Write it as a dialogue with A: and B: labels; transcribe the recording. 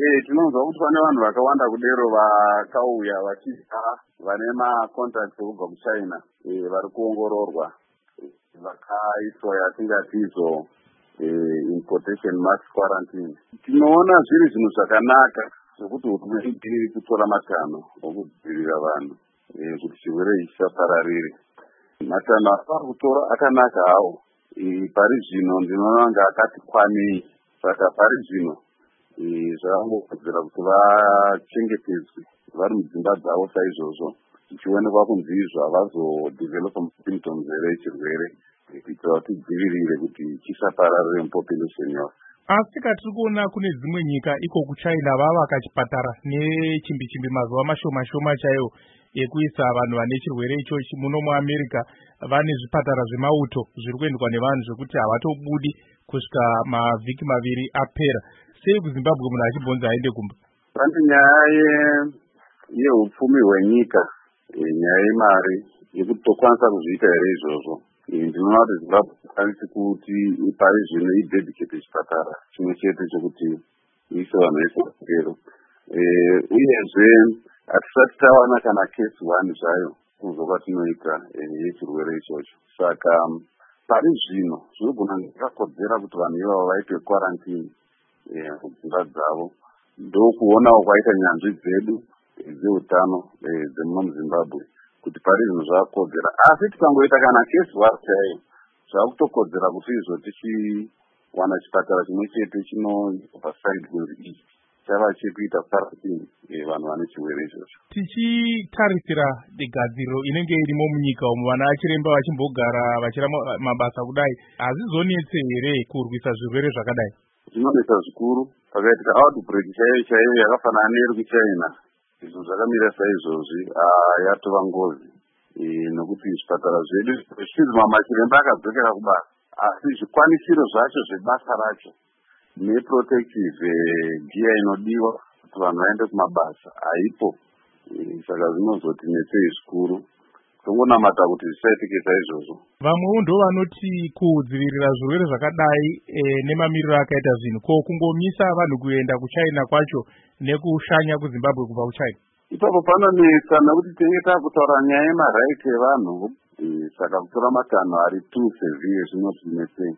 A: Tinonzwa kuti pane vanhu vakawanda kudero vakauya vachibva vane macontracts ekubva kuChina vari kuongororwa vakaiswa yatingati izo importation mass quarantine. Tinoona zviri zvinhu zvakanaka zvokuti hurumende iri kutora matanho okudzivirira vanhu kuti chirwere ichi chisapararire. Matanho ari kutora akanaka hawo. Pari zvino ndinoona kunge akati kwanei, saka pari zvino zvakangokodzera kuti vachengetedzwe vari mudzimba dzavo saizvozvo, zvichionekwa kunzi izvo havazodhivhelopa symptoms here echirwere kuitira kuti tidzivirire kuti chisapararire mupopulation yavo.
B: Asi tiri kuona kune dzimwe nyika iko kuChina vavaka chipatara nechimbi mazuva mashoma chaiwo ekuisa vanhu vane chirwere ichochi. Muno muAmerica vane zvipatara zvemauto zviri kuendwa nevanhu zvekuti havatobudi kusvika mavhiki maviri apera. Sei kuZimbabwe munhu achibvunza aende kumba?
A: Pane nyaya yeupfumi hwenyika, nyaya yemari yekuti tokwanisa kuzviita here izvozvo. Ndinoona kuti Zimbabwe ikwanisi kuti pari zvino idedicate chipatara chimwe chete chokuti iise vanhu vese. Uyezve hatisati tawana kana case 1 zvayo kunzwa kwatinoita yechirwere ichocho. Saka pari zvino zvinogona zvakakodzera kuti vanhu ivavo vaitwe quarantine mudzimba dzavo. Ndokuonawo kwaita nyanzvi dzedu dzeutano dzemuno muZimbabwe kuti pari zvino zvakakodzera. Asi tikangoita kana case 1 chaiyo zvakutokodzera kuti izvo tichiwana chipatara chimwe chete chinopa side kunzi ichi chava chekuita quarantine vanhu vane chirwere ichocho.
B: Tichitarisira gadziriro inenge irimo munyika umu, vana vachiremba vachimbogara vachiramba mabasa kudai, hazvizonetse here kurwisa zvirwere zvakadai?
A: Zvinonetsa zvikuru. Pakaitika outbreak chaiyo yakafanana neiri kuChina, izvo zvakamira saizvozvi yatova ngozi nokuti zvipatara zvedu zvichizi mamachiremba akadzokera kubasa, asi zvikwanisiro zvacho zvebasa racho neprotective gear inodiwa kuti vanhu vaende kumabasa haipo. Saka zvinozotinetsei zvikuru. Tongonamata kuti zvisaitike saizvozvo.
B: Vamwewo ndo vanoti kudzivirira zvirwere zvakadai nemamiriro akaita zvinhu, ko kungomisa vanhu kuenda kuChina kwacho nekushanya kuZimbabwe kubva kuChina?
A: Ipapo panonetsa nekuti tinenge taakutaura nyaya yemaraiti evanhu, saka kutora matanho ari too severe zvinotinetsei.